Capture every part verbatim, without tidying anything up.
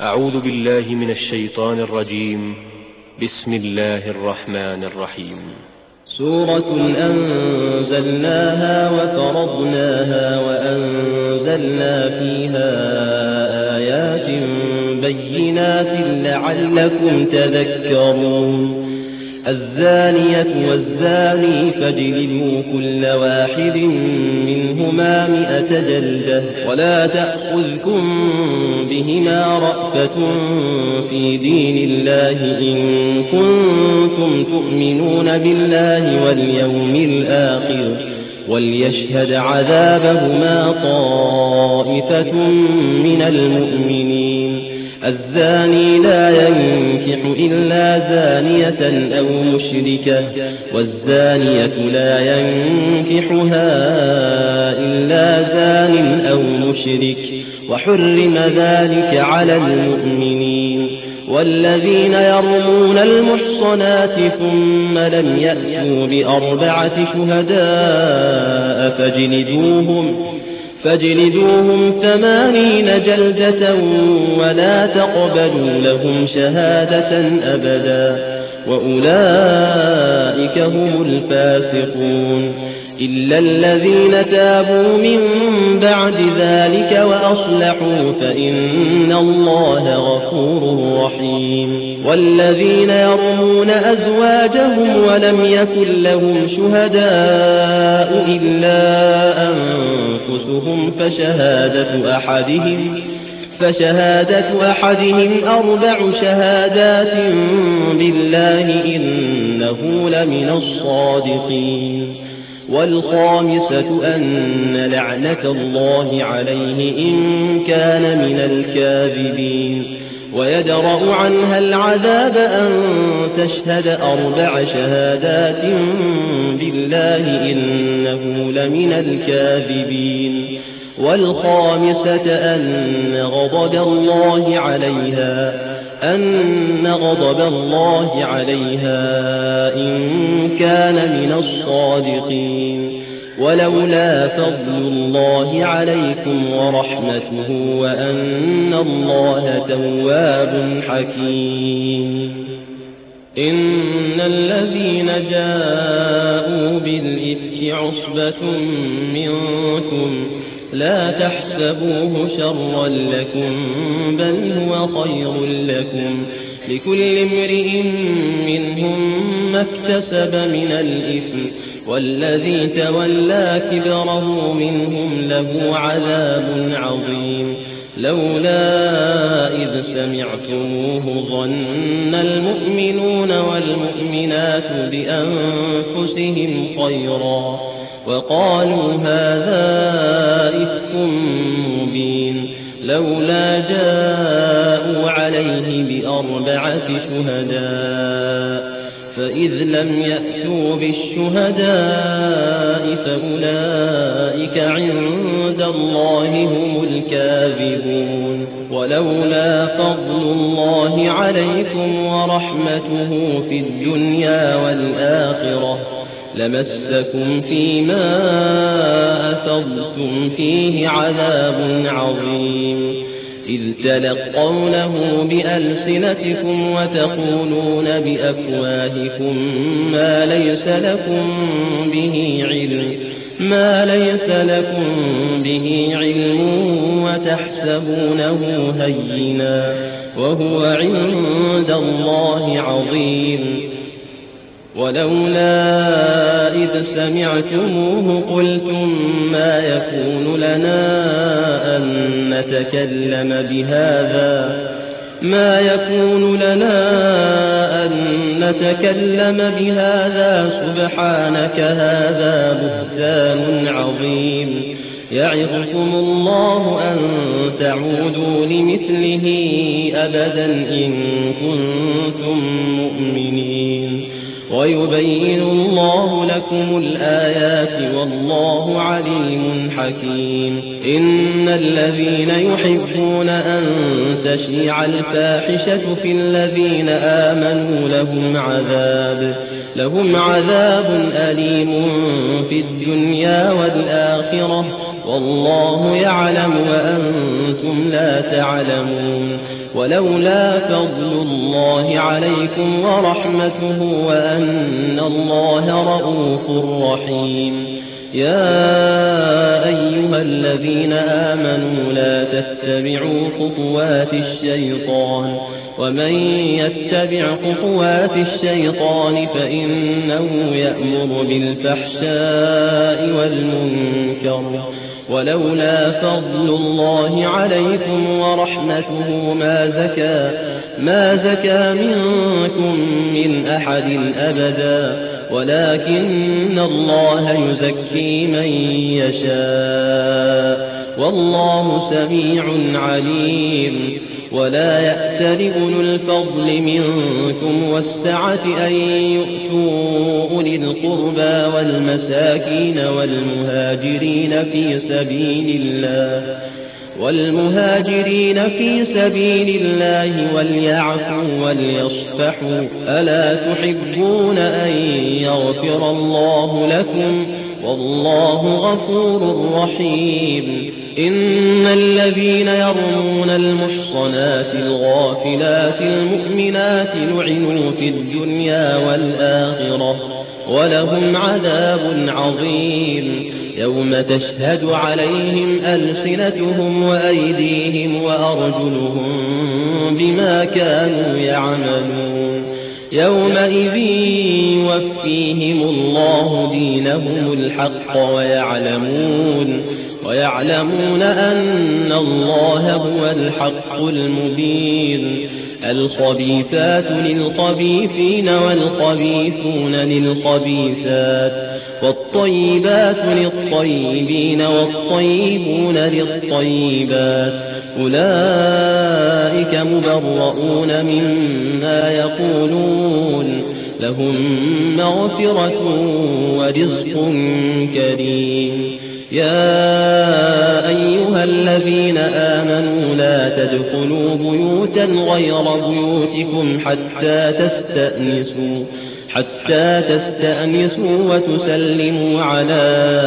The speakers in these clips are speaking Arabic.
أعوذ بالله من الشيطان الرجيم. بسم الله الرحمن الرحيم. سورة أنزلناها وفرضناها وأنزلنا فيها آيات بينات لعلكم تذكرون. الزانية والزاني فاجلدوا كل واحد منهما مئة جلدة ولا تأخذكم بهما رأفة في دين الله إن كنتم تؤمنون بالله واليوم الآخر وليشهد عذابهما طائفة من المؤمنين. الزاني لا ينكح إلا زانية أو مشركة والزانية لا ينكحها إلا زان أو مشرك وحرم ذلك على المؤمنين. والذين يرمون المحصنات ثم لم يأتوا بأربعة شهداء فاجلدوهم فاجلدوهم ثمانين جلدة ولا تقبلوا لهم شهادة أبدا وأولئك هم الفاسقون. إلا الذين تابوا من بعد ذلك وأصلحوا فإن الله غفور رحيم. والذين يرمون أزواجهم ولم يكن لهم شهداء إلا أنفسهم فشهادة أحدهم فشهادة أحدهم أربع شهادات بالله إنه لمن الصادقين. والخامسة أن لعنة الله عليه إن كان من الكاذبين. ويدرأ عنها العذاب أن تشهد أربع شهادات بالله إنه لمن الكاذبين. والخامسة أن غضب الله عليها أن غضب الله عليها إن كان من الصادقين. ولولا فضل الله عليكم ورحمته وأن الله تواب حكيم. إن الذين جاءوا بالإفك عصبة منكم لا تحسبوه شرا لكم بل هو خير لكم لكل امرئ منهم ما اكتسب من الإثم والذي تولى كبره منهم له عذاب عظيم. لولا إذ سمعتموه ظن المؤمنون والمؤمنات بأنفسهم خيرا وقالوا هذا إفك مبين. لولا جاءوا عليه بأربعة شهداء فإذ لم يأتوا بالشهداء فأولئك عند الله هم الكاذبون. ولولا فضل الله عليكم ورحمته في الدنيا والآخرة لمسكم فيما أفضتم فيه عذاب عظيم. إذ تلقونه بألسنتكم وتقولون بأفواهكم ما ليس لكم به علم ما ليس لكم به علم وتحسبونه هينا وهو عند الله عظيم. ولولا إذ سمعتموه قلتم ما يكون لنا أن نتكلم بهذا ما يكون لنا أن نتكلم بهذا سبحانك هذا بهتان عظيم. يعظكم الله أن تعودوا لمثله أبدا إن كنتم مؤمنين. ويبين الله لكم الآيات والله عليم حكيم. إن الذين يحبون أن تشيع الفاحشة في الذين آمنوا لهم عذاب لهم عذاب أليم في الدنيا والآخرة والله يعلم وأنتم لا تعلمون. ولولا فضل الله عليكم ورحمته وأن الله رؤوف رحيم. يا أيها الذين آمنوا لا تتبعوا خطوات الشيطان ومن يتبع خطوات الشيطان فإنه يأمر بالفحشاء والمنكر ولولا فضل الله عليكم ورحمته ما زكى ما زكى منكم من أحد أبدا ولكن الله يزكي من يشاء والله سميع عليم. ولا يأتل أولو الفضل منكم والسعة أن يؤتوا أولي القربى والمساكين والمهاجرين في سبيل الله والمهاجرين في سبيل الله وليعفوا وليصفحوا ألا تحبون أن يغفر الله لكم والله غفور رحيم. إن الذين يرمون المحصنات الغافلات المؤمنات لعنوا في الدنيا والآخرة ولهم عذاب عظيم يوم تشهد عليهم ألسنتهم وأيديهم وأرجلهم بما كانوا يعملون يومئذ يوفيهم الله دينهم الحق ويعلمون ويعلمون أن الله هو الحق المبين. الخبيثات للخبيثين والخبيثون للخبيثات والطيبات للطيبين والطيبون للطيبات أولئك مبرؤون مما يقولون لهم مغفرة ورزق كريم. يا أيها الذين آمنوا لا تدخلوا بيوتا غير بيوتكم حتى تستأنسوا حتى تستأنسوا وتسلموا على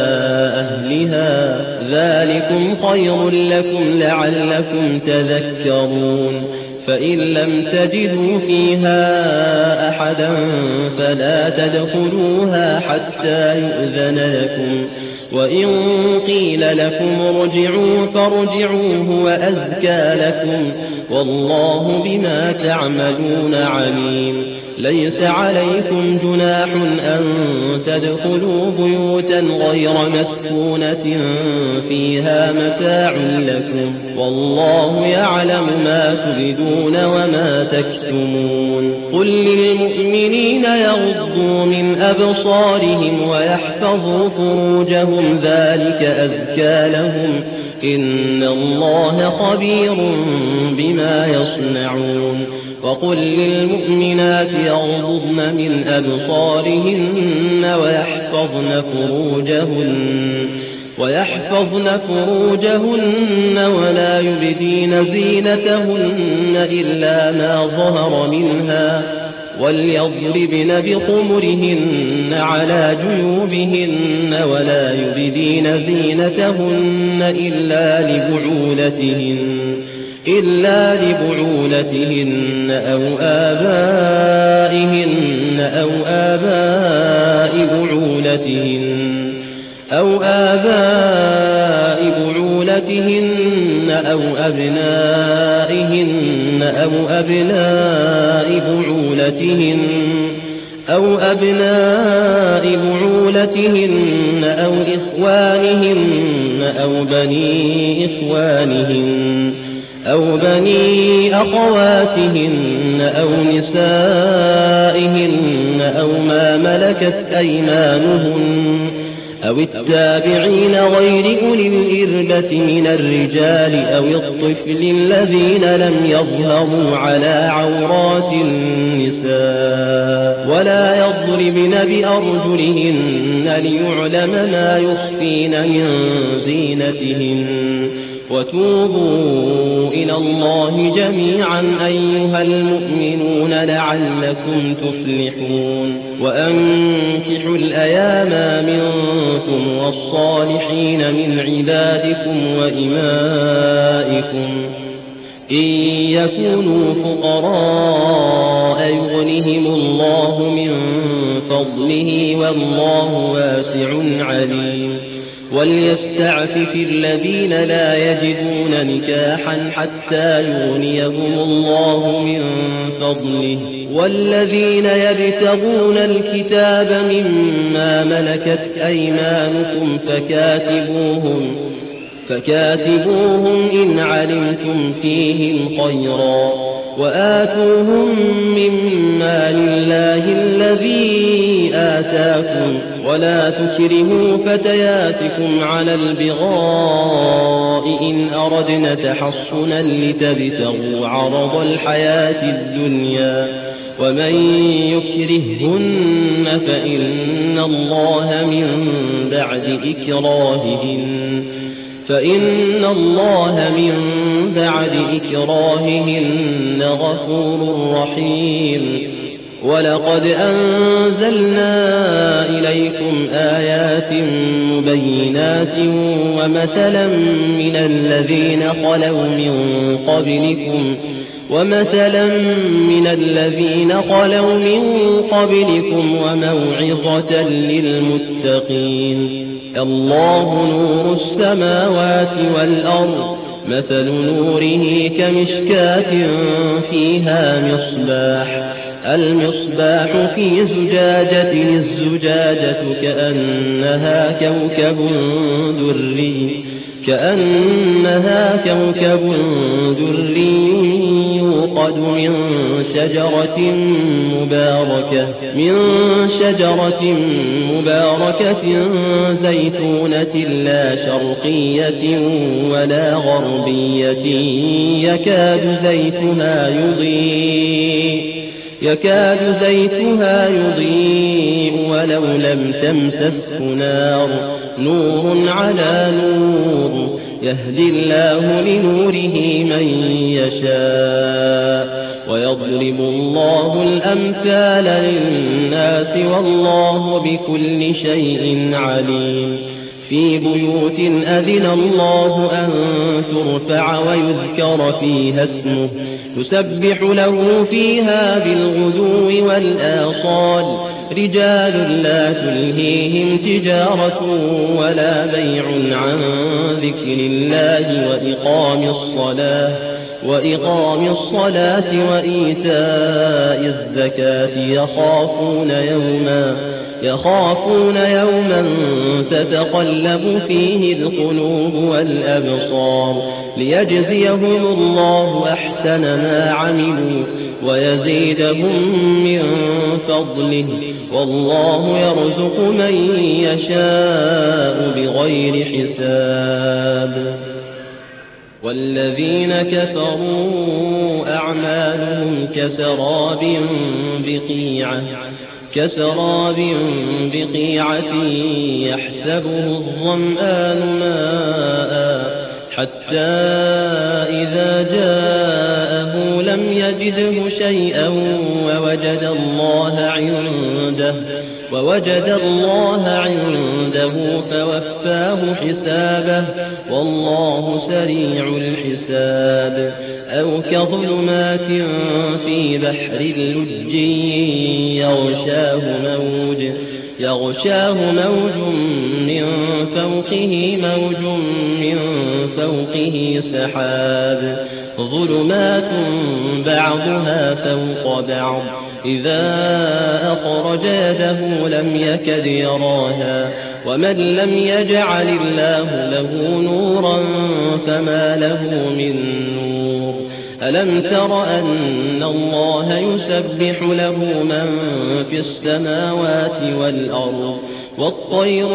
أهلها ذلكم خير لكم لعلكم تذكرون. فإن لم تجدوا فيها أحدا فلا تدخلوها حتى يؤذن لكم وإن قيل لكم ارجعوا فارجعوا هو أزكى لكم والله بما تعملون عليم. ليس عليكم جناح أن تدخلوا بيوتا غير مسكونة فيها متاع لكم والله يعلم ما تبدون وما تكتمون. قل للمؤمنين يغضوا من أبصارهم ويحفظوا فروجهم ذلك أزكى لهم إن الله خبير بما يصنعون. وقل للمؤمنات يغضضن من أبصارهن ويحفظن فروجهن ويحفظن فروجهن ولا يبدين زينتهن إلا ما ظهر منها وليضربن بخمرهن على جيوبهن ولا يبدين زينتهن إلا لبعولتهن إلا لبعولتهن أو آبائهن أو آباء بعولتهن أو آباء بعولتهن أو أبنائهن أو أبناء بعولتهن أو أبناء بعولتهن أو إخوانهن أو بني إخوانهن أو بني أخواتهن أو نسائهن أو ما ملكت أيمانهن أو التابعين غير أولي الإربة من الرجال أو الطفل الذين لم يظهروا على عورات النساء ولا يضربن بأرجلهن ليعلم ما يخفين من زينتهن. وتوبوا إلى الله جميعا أيها المؤمنون لعلكم تفلحون. وأنكحوا الأيام منكم والصالحين من عبادكم وإمائكم إن يكونوا فقراء يغنهم الله من فضله والله واسع عليم وليستعفف الذين لا يجدون نكاحا حتى يغنيهم الله من فضله والذين يبتغون الكتاب مما ملكت أيمانكم فكاتبوهم فكاتبوهم إن علمتم فيهم خيرا وآتوهم مما لله الذي آتاكم ولا تكرهوا فتياتكم على البغاء إن أردنا تحصنا لتبتغوا عرض الحياة الدنيا ومن يكرههن فإن الله من بعد إكراههن فإن الله من بعد إكراههن غفور رحيم ولقد أنزلنا إليكم آيات مبينات ومثلا من الذين خلوا من قبلكم ومثلا من الذين خلوا من قبلكم وموعظة للمتقين الله نور السماوات والأرض مثل نوره كمشكاة فيها مصباح المصباح في زجاجة الزجاجة كأنها كوكب دري كأنها كوكب دري يوقد من شجرة مباركة من شجرة مباركة زيتونة لا شرقية ولا غربية يكاد زيتها يضيء يكاد زيتها يضيء ولو لم تمسسه نار نور على نور يهدي الله لنوره من يشاء ويضرب الله الأمثال للناس والله بكل شيء عليم في بيوت أذن الله أن ترفع ويذكر فيها اسمه يسبح له فيها بالغدو والآصال رجال لا تلهيهم تجارة ولا بيع عن ذكر الله وإقام الصلاة وإقام الصلاة وإيتاء الزكاة يخافون يوما يخافون يوما تتقلب فيه القلوب والأبصار ليجزيهم الله أحسن ما عملوا ويزيدهم من فضله والله يرزق من يشاء بغير حساب والذين كفروا أعمالهم كسراب بقيعة كسراب بقيعة يحسبه الظمآن ماء حتى إذا جاءه لم يجده شيئا ووجد الله عنده ووجد الله عنده فوفاه حسابه والله سريع الحساب أو كظلمات في بحر اللج يغشاه موج يغشاه موج من فوقه موج من فوقه سحاب ظلمات بعضها فوق بعض إذا أخرج يده لم يكد يراها ومن لم يجعل الله له نورا فما له من نور ألم تر أن الله يسبح له من في السماوات والأرض والطير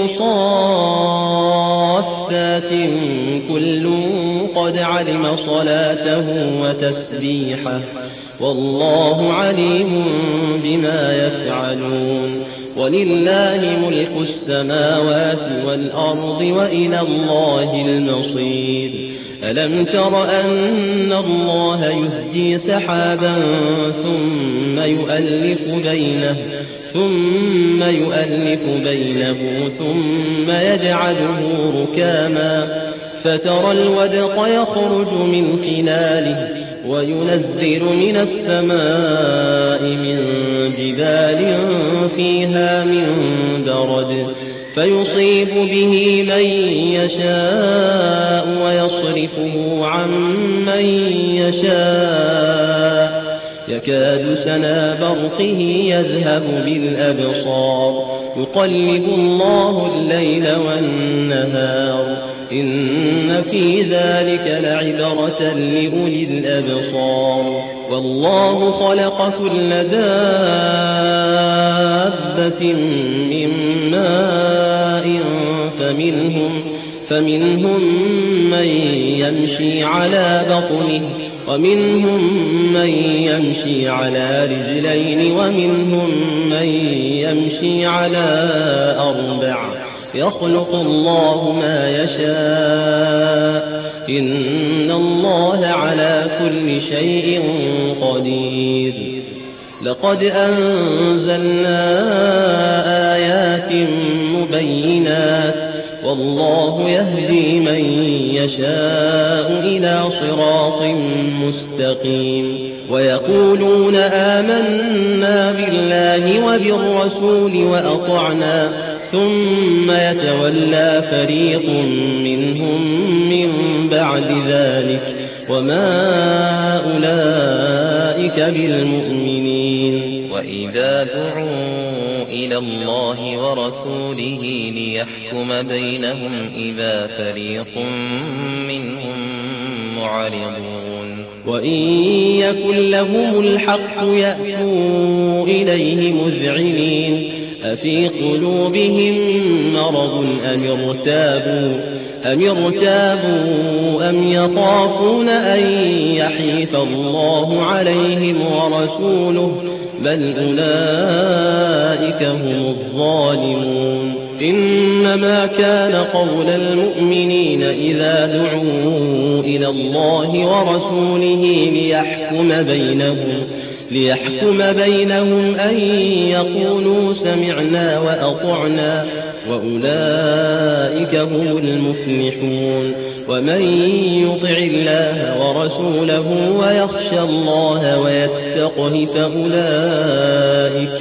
صافات كل قد علم صلاته وتسبيحه والله عليم بما يفعلون ولله ملك السماوات والأرض وإلى الله المصير ألم تر أن الله يهدي سحابا ثم يؤلف بينه ثم يؤلف بينه ثم يجعله ركاما فترى الودق يخرج من خلاله وينزل من السماء من جبال فيها من برد فيصيب به من يشاء ويصرفه عن من يشاء يكاد سنا برقه يذهب بالأبصار يقلب الله الليل والنهار إن في ذلك لعبرة لأولي الأبصار والله خلق كل دابة من ماء فمنهم, فمنهم من يمشي على بطنه ومنهم من يمشي على رجلين ومنهم من يمشي على أربع يخلق الله ما يشاء إن الله على كل شيء قدير لقد أنزلنا آيات مبينات والله يهدي من يشاء إلى صراط مستقيم ويقولون آمنا بالله وبالرسول وأطعنا ثم يتولى فريق منهم من بعد ذلك وما أولئك بالمؤمنين وإذا دعوا إلى الله ورسوله ليحكم بينهم إذا فريق منهم معرضون وإن يكن لهم الحق يأتوا إليه مذعنين أفي قلوبهم مرض أم ارتابوا أم ارتابوا أم يخافون أن يحيف الله عليهم ورسوله بل أولئك هم الظالمون إنما كان قول المؤمنين إذا دعوا إلى الله ورسوله ليحكم بينهم ليحكم بينهم أن يقولوا سمعنا وأطعنا وأولئك هم المفلحون ومن يطع الله ورسوله ويخشى الله ويتقه فأولئك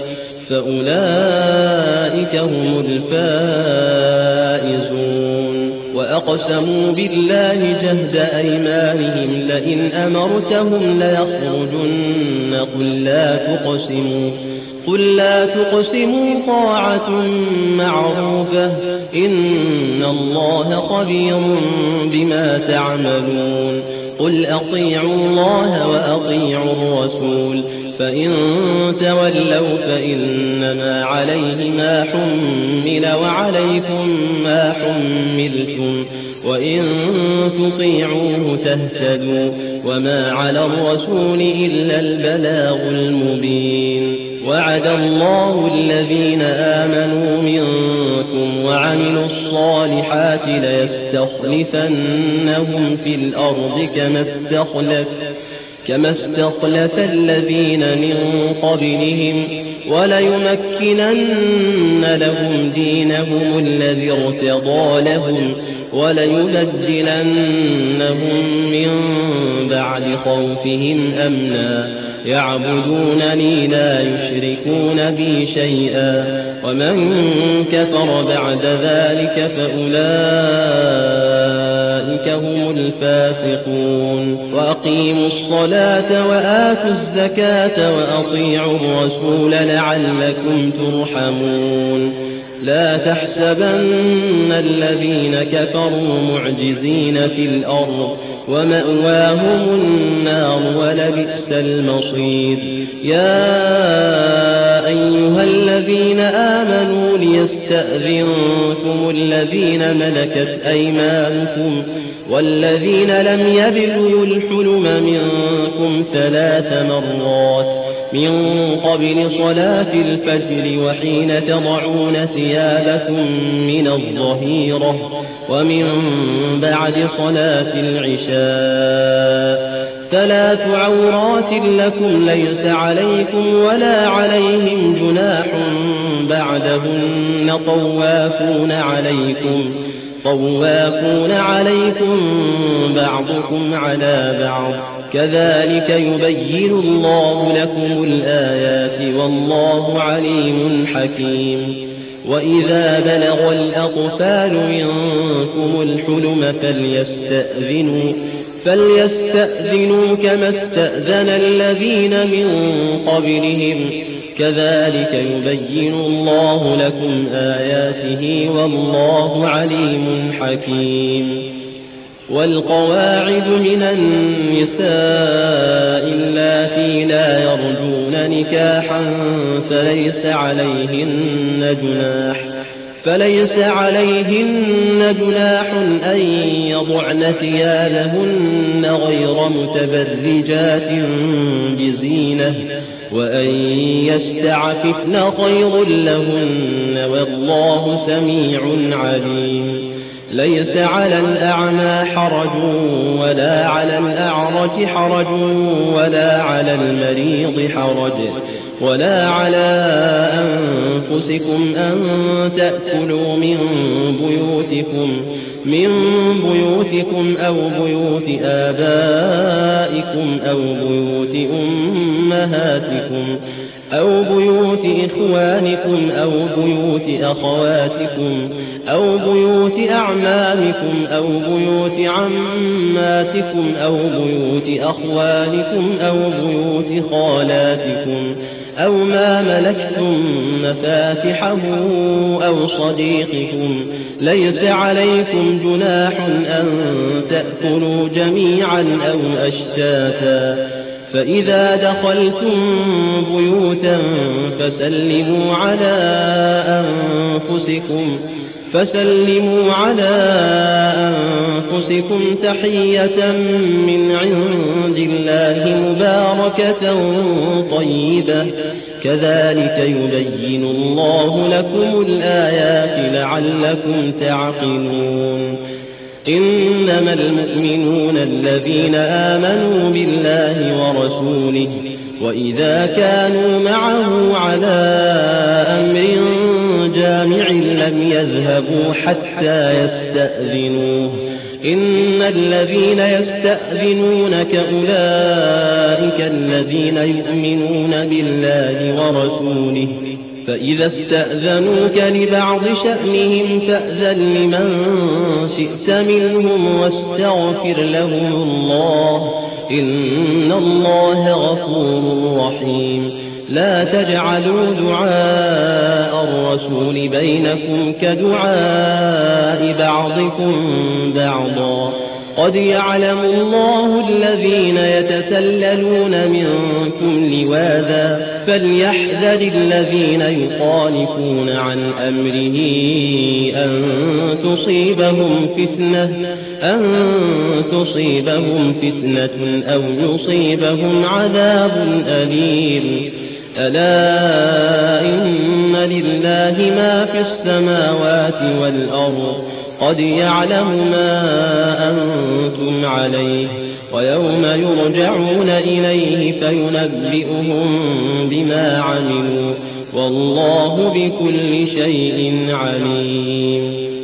فأولئك هم الفائزون وأقسموا بالله جهد أيمانهم لئن أمرتهم ليخرجن قل لا تقسموا قل لا تقسموا طاعة معروفة إن الله خبير بما تعملون قل أطيعوا الله وأطيعوا الرسول فإن تولوا فإنما عليه ما حمل وعليكم ما حملتم وإن تطيعوه تهتدوا وما على الرسول إلا البلاغ المبين وعد الله الذين آمنوا منكم وعملوا الصالحات ليستخلفنهم في الأرض كما استخلف كما استخلف الذين من قبلهم وليمكنن لهم دينهم الذي ارتضى لهم وليبدلنهم من بعد خوفهم أمنا يعبدونني لا يشركون بي شيئا ومن كفر بعد ذلك فأولئك هم الفاسقون وأقيموا الصلاة وآتوا الزكاة وأطيعوا الرسول لعلكم ترحمون لا تحسبن الذين كفروا معجزين في الأرض ومأواهم النار ولبئس المصير يا أيها الذين آمنوا ليستأذنكم الذين ملكت أيمانكم والذين لم يبلغوا الحلم منكم ثلاث مرات من قبل صلاة الفجر وحين تضعون ثيابكم من الظهيرة ومن بعد صلاة العشاء ثلاث عورات لكم ليس عليكم ولا عليهم جناح بعدهن طوافون عليكم طوافون عليكم بعضكم على بعض كذلك يبين الله لكم الآيات والله عليم حكيم. وإذا بلغ الأطفال منكم الحلم فليستأذنوا فليستأذنوا كما استأذن الذين من قبلهم كذلك يبين الله لكم آياته والله عليم حكيم. والقواعد من النساء اللاتي لا يرجون نكاحا فليس عليهن جناح فليس عليهن جناح أن يضعن ثيابهن غير متبرجات بزينة وأن يستعففن خير لهن والله سميع عليم. ليس على الأعمى حرج ولا على الأعرج حرج ولا على المريض حرج ولا على أنفسكم أن تأكلوا من بيوتكم من بيوتكم أو بيوت آبائكم أو بيوت أمهاتكم أو بيوت إخوانكم أو بيوت أخواتكم أو بيوت أعمامكم أو بيوت عماتكم أو بيوت أخوالكم أو بيوت خالاتكم أو ما ملكتم مفاتحه أو صديقكم. ليس عليكم جناح أن تأكلوا جميعا أو أشتاتا. فإذا دخلتم بيوتا فسلموا على أنفسكم فسلموا على أنفسكم تحية من عند الله مباركة طيبة كذلك يبين الله لكم الآيات لعلكم تعقلون. إنما المؤمنون الذين آمنوا بالله ورسوله وإذا كانوا معه على أمر جامع لم يذهبوا حتى يستأذنوه. إن الذين يستأذنونك أولئك الذين يؤمنون بالله ورسوله فإذا استأذنوك لبعض شأنهم فأذن لمن شئت منهم واستغفر لهم الله إن الله غفور رحيم. لا تجعلوا دعاء الرسول بينكم كدعاء بعضكم بعضا قد يعلم الله الذين يتسللون منكم لواذا فليحذر الذين يخالفون عن أمره أن تصيبهم فتنة أن تصيبهم فتنة أو يصيبهم عذاب أليم. ألا إن لله ما في السماوات والأرض قد يعلم ما أنتم عليه ويوم يرجعون إليه فينبئهم بما عملوا والله بكل شيء عليم.